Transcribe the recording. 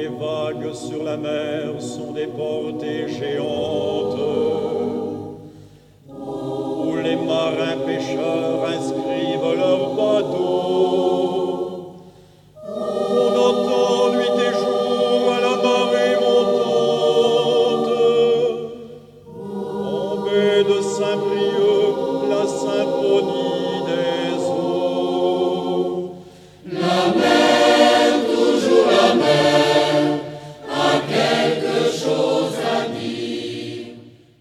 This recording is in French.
vagues sur la mer sont des portées géantes, où les marins pêcheurs